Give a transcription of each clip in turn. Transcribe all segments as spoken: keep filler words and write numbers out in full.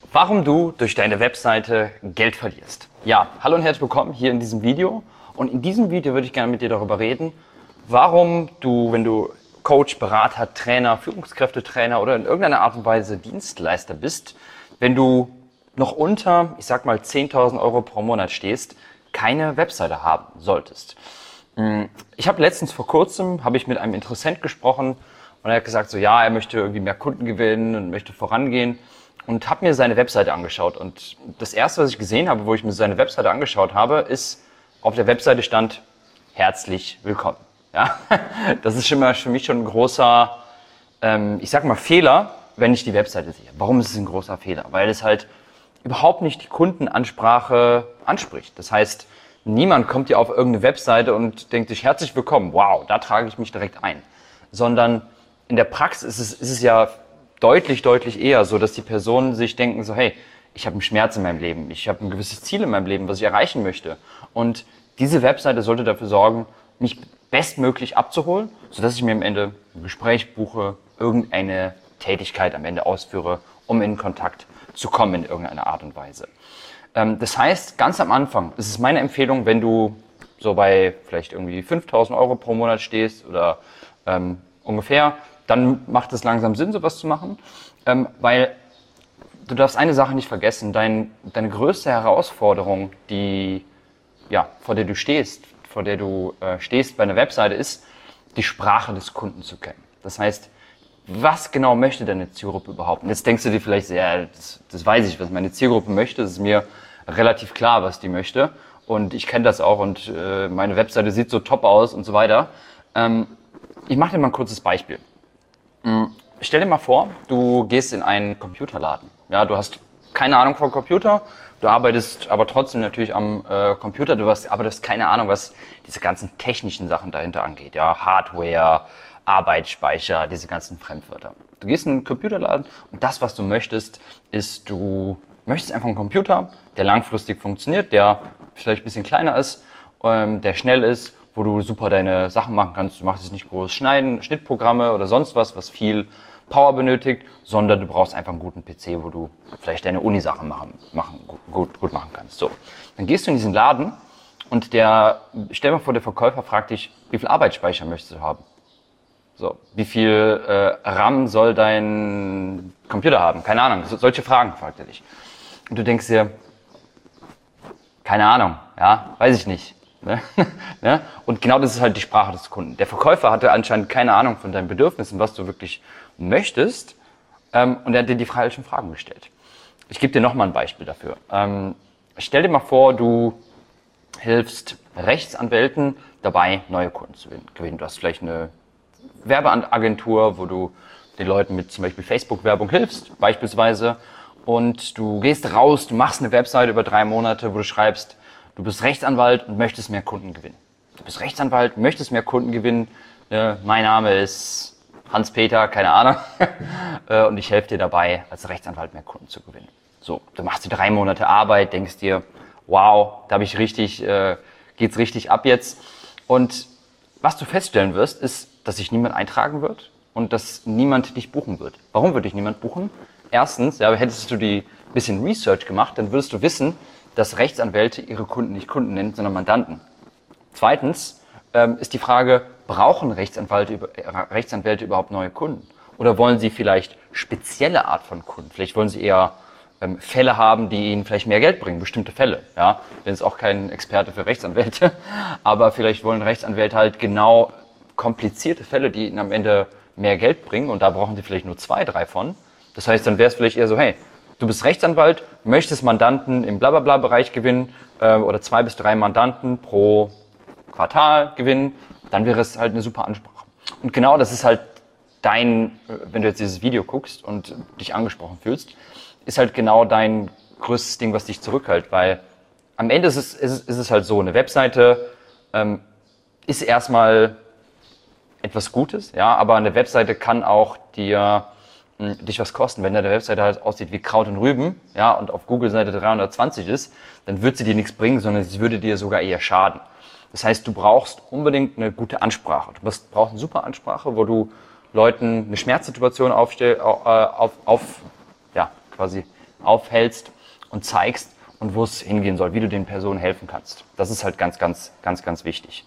Warum du durch deine Webseite Geld verlierst. Ja, hallo und herzlich willkommen hier in diesem Video. Und in diesem Video würde ich gerne mit dir darüber reden, warum du, wenn du Coach, Berater, Trainer, Führungskräftetrainer oder in irgendeiner Art und Weise Dienstleister bist, wenn du noch unter, ich sag mal, zehntausend Euro pro Monat stehst, keine Webseite haben solltest. Ich habe letztens vor kurzem, habe ich mit einem Interessent gesprochen und er hat gesagt, so ja, er möchte irgendwie mehr Kunden gewinnen und möchte vorangehen. Und habe mir seine Webseite angeschaut. Und das erste, was ich gesehen habe, wo ich mir seine Webseite angeschaut habe, ist, auf der Webseite stand, herzlich willkommen. Ja? Das ist schon mal für mich schon ein großer, ähm, ich sag mal, Fehler, wenn ich die Webseite sehe. Warum ist es ein großer Fehler? Weil es halt überhaupt nicht die Kundenansprache anspricht. Das heißt, niemand kommt hier auf irgendeine Webseite und denkt sich, herzlich willkommen, wow, da trage ich mich direkt ein. Sondern in der Praxis ist es, ist es ja deutlich, deutlich eher so, dass die Personen sich denken so, hey, ich habe einen Schmerz in meinem Leben, ich habe ein gewisses Ziel in meinem Leben, was ich erreichen möchte. Und diese Webseite sollte dafür sorgen, mich bestmöglich abzuholen, sodass ich mir am Ende ein Gespräch buche, irgendeine Tätigkeit am Ende ausführe, um in Kontakt zu kommen in irgendeiner Art und Weise. Ähm, das heißt, ganz am Anfang, das ist meine Empfehlung, wenn du so bei vielleicht irgendwie fünftausend Euro pro Monat stehst oder ähm, ungefähr, dann macht es langsam Sinn, sowas zu machen, ähm, weil du darfst eine Sache nicht vergessen, dein, deine größte Herausforderung, die, ja, vor der du stehst, vor der du äh, stehst bei einer Webseite, ist, die Sprache des Kunden zu kennen. Das heißt, was genau möchte deine Zielgruppe überhaupt? Und jetzt denkst du dir vielleicht, so, ja, das, das weiß ich, was meine Zielgruppe möchte, das ist mir relativ klar, was die möchte und ich kenne das auch und äh, meine Webseite sieht so top aus und so weiter. Ähm, ich mache dir mal ein kurzes Beispiel. Stell dir mal vor, du gehst in einen Computerladen. Ja, du hast keine Ahnung vom Computer, du arbeitest aber trotzdem natürlich am äh, Computer, du hast, aber du hast keine Ahnung, was diese ganzen technischen Sachen dahinter angeht. Ja, Hardware, Arbeitsspeicher, diese ganzen Fremdwörter. Du gehst in einen Computerladen und das, was du möchtest, ist, du möchtest einfach einen Computer, der langfristig funktioniert, der vielleicht ein bisschen kleiner ist, ähm, der schnell ist, wo du super deine Sachen machen kannst. Du machst jetzt nicht groß Schneiden, Schnittprogramme oder sonst was, was viel Power benötigt, sondern du brauchst einfach einen guten P C, wo du vielleicht deine Uni-Sachen machen, machen, gut, gut machen kannst. So, dann gehst du in diesen Laden und der, stell dir mal vor, der Verkäufer fragt dich, wie viel Arbeitsspeicher möchtest du haben? So, wie viel äh, RAM soll dein Computer haben? Keine Ahnung, so, solche Fragen fragt er dich. Und du denkst dir, keine Ahnung, ja, weiß ich nicht. Ne? Ne? Und genau das ist halt die Sprache des Kunden. Der Verkäufer hatte anscheinend keine Ahnung von deinen Bedürfnissen, was du wirklich möchtest, ähm, und er hat dir die falschen Fragen gestellt. Ich gebe dir nochmal ein Beispiel dafür. Ähm, stell dir mal vor, du hilfst Rechtsanwälten dabei, neue Kunden zu gewinnen. Du hast vielleicht eine Werbeagentur, wo du den Leuten mit zum Beispiel Facebook-Werbung hilfst, beispielsweise, und du gehst raus, du machst eine Webseite über drei Monate, wo du schreibst, du bist Rechtsanwalt und möchtest mehr Kunden gewinnen. Du bist Rechtsanwalt, möchtest mehr Kunden gewinnen. Äh, mein Name ist Hans-Peter, keine Ahnung. äh, und ich helfe dir dabei, als Rechtsanwalt mehr Kunden zu gewinnen. So, du machst die drei Monate Arbeit, denkst dir, wow, da habe ich richtig, äh, geht's richtig ab jetzt. Und was du feststellen wirst, ist, dass sich niemand eintragen wird und dass niemand dich buchen wird. Warum würde dich niemand buchen? Erstens, ja, hättest du die bisschen Research gemacht, dann würdest du wissen, dass Rechtsanwälte ihre Kunden nicht Kunden nennen, sondern Mandanten. Zweitens ähm, ist die Frage, brauchen Rechtsanwälte, äh, Rechtsanwälte überhaupt neue Kunden? Oder wollen sie vielleicht spezielle Art von Kunden? Vielleicht wollen sie eher ähm, Fälle haben, die ihnen vielleicht mehr Geld bringen, bestimmte Fälle. Ja? Ich bin jetzt auch kein Experte für Rechtsanwälte, aber vielleicht wollen Rechtsanwälte halt genau komplizierte Fälle, die ihnen am Ende mehr Geld bringen und da brauchen sie vielleicht nur zwei, drei von. Das heißt, dann wäre es vielleicht eher so, hey, du bist Rechtsanwalt, möchtest Mandanten im Blablabla-Bereich gewinnen äh, oder zwei bis drei Mandanten pro Quartal gewinnen, dann wäre es halt eine super Ansprache. Und genau das ist halt dein, wenn du jetzt dieses Video guckst und dich angesprochen fühlst, ist halt genau dein größtes Ding, was dich zurückhält, weil am Ende ist es, ist es, ist es halt so, eine Webseite ähm, ist erstmal etwas Gutes, ja, aber eine Webseite kann auch dir dich was kosten. Wenn deine Webseite halt aussieht wie Kraut und Rüben, ja, und auf Google Seite dreihundertzwanzig ist, dann wird sie dir nichts bringen, sondern sie würde dir sogar eher schaden. Das heißt, du brauchst unbedingt eine gute Ansprache. Du brauchst eine super Ansprache, wo du Leuten eine Schmerzsituation aufstell, auf, auf, auf, ja, quasi aufhältst und zeigst und wo es hingehen soll, wie du den Personen helfen kannst. Das ist halt ganz, ganz, ganz, ganz wichtig.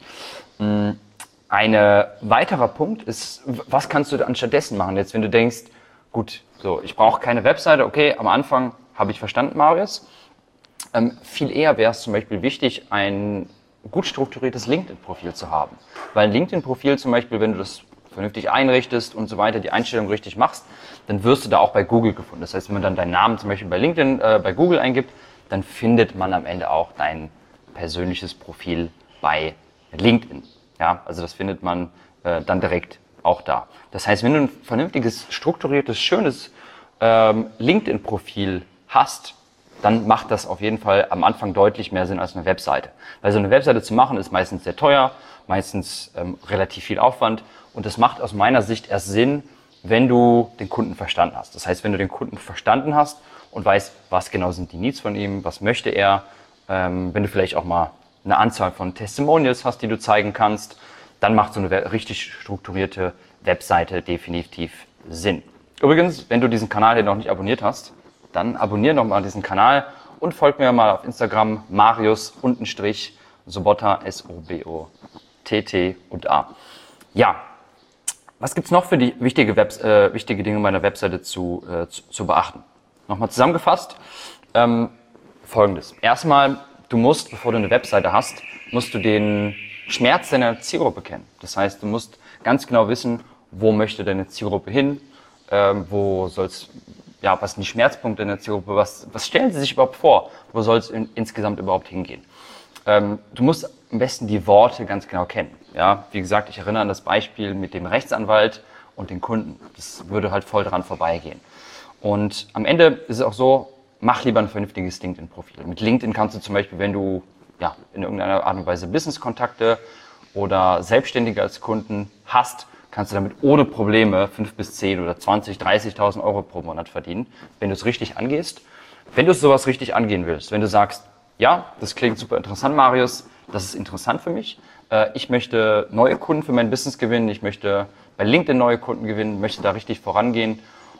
Ein weiterer Punkt ist, was kannst du dann stattdessen machen? Jetzt, wenn du denkst, gut, so, ich brauche keine Webseite, okay, am Anfang habe ich verstanden, Marius. Ähm, viel eher wäre es zum Beispiel wichtig, ein gut strukturiertes LinkedIn-Profil zu haben. Weil ein LinkedIn-Profil zum Beispiel, wenn du das vernünftig einrichtest und so weiter, die Einstellung richtig machst, dann wirst du da auch bei Google gefunden. Das heißt, wenn man dann deinen Namen zum Beispiel bei LinkedIn, äh, bei Google eingibt, dann findet man am Ende auch dein persönliches Profil bei LinkedIn. Ja, also das findet man äh, dann direkt auch da. Das heißt, wenn du ein vernünftiges, strukturiertes, schönes ähm, LinkedIn-Profil hast, dann macht das auf jeden Fall am Anfang deutlich mehr Sinn als eine Webseite. Weil so eine Webseite zu machen ist meistens sehr teuer, meistens ähm, relativ viel Aufwand und das macht aus meiner Sicht erst Sinn, wenn du den Kunden verstanden hast. Das heißt, wenn du den Kunden verstanden hast und weißt, was genau sind die Needs von ihm, was möchte er, ähm, wenn du vielleicht auch mal eine Anzahl von Testimonials hast, die du zeigen kannst, dann macht so eine richtig strukturierte Webseite definitiv Sinn. Übrigens, wenn du diesen Kanal hier noch nicht abonniert hast, dann abonniere noch mal diesen Kanal und folg mir mal auf Instagram Marius untenstrich Sobotta, S O B O T T und A. Ja, was gibt's noch für die wichtige, Webs äh, wichtige Dinge meiner Webseite zu, äh, zu, zu beachten? Nochmal zusammengefasst, ähm, Folgendes. Erstmal, du musst, bevor du eine Webseite hast, musst du den Schmerz deiner Zielgruppe kennen. Das heißt, du musst ganz genau wissen, wo möchte deine Zielgruppe hin, ähm, wo soll's, ja, was sind die Schmerzpunkte deiner Zielgruppe, was, was stellen sie sich überhaupt vor, wo soll es in, insgesamt überhaupt hingehen. Ähm, du musst am besten die Worte ganz genau kennen. Ja, wie gesagt, ich erinnere an das Beispiel mit dem Rechtsanwalt und den Kunden. Das würde halt voll dran vorbeigehen. Und am Ende ist es auch so, mach lieber ein vernünftiges LinkedIn-Profil. Mit LinkedIn kannst du zum Beispiel, wenn du ja, in irgendeiner Art und Weise Business-Kontakte oder Selbstständige als Kunden hast, kannst du damit ohne Probleme fünf bis zehn oder zwanzig, dreißigtausend Euro pro Monat verdienen, wenn du es richtig angehst. Wenn du sowas richtig angehen willst, wenn du sagst, ja, das klingt super interessant, Marius, das ist interessant für mich, äh, ich möchte neue Kunden für mein Business gewinnen, ich möchte bei LinkedIn neue Kunden gewinnen, möchte da richtig vorangehen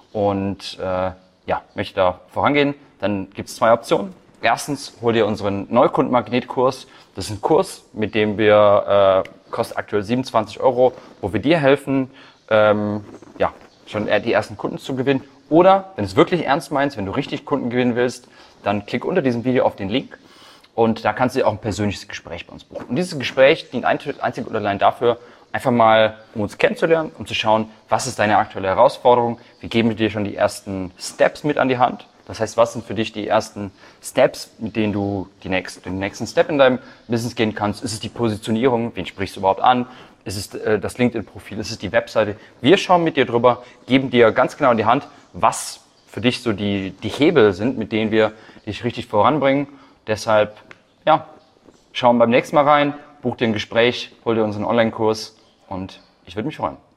und äh, ja, möchte da vorangehen, dann gibt es zwei Optionen. Erstens, hol dir unseren Neukundenmagnetkurs. Das ist ein Kurs, mit dem wir, äh, kostet aktuell siebenundzwanzig Euro, wo wir dir helfen, ähm, ja, schon die ersten Kunden zu gewinnen. Oder, wenn du es wirklich ernst meinst, wenn du richtig Kunden gewinnen willst, dann klick unter diesem Video auf den Link und da kannst du dir auch ein persönliches Gespräch bei uns buchen. Und dieses Gespräch dient einzig und allein dafür, einfach mal, um uns kennenzulernen, um zu schauen, was ist deine aktuelle Herausforderung. Wir geben dir schon die ersten Steps mit an die Hand. Das heißt, was sind für dich die ersten Steps, mit denen du die nächst, den nächsten Step in deinem Business gehen kannst? Ist es die Positionierung? Wen sprichst du überhaupt an? Ist es äh, das LinkedIn-Profil? Ist es die Webseite? Wir schauen mit dir drüber, geben dir ganz genau in die Hand, was für dich so die, die Hebel sind, mit denen wir dich richtig voranbringen. Deshalb, ja, schauen beim nächsten Mal rein, buch dir ein Gespräch, hol dir unseren Online-Kurs und ich würde mich freuen.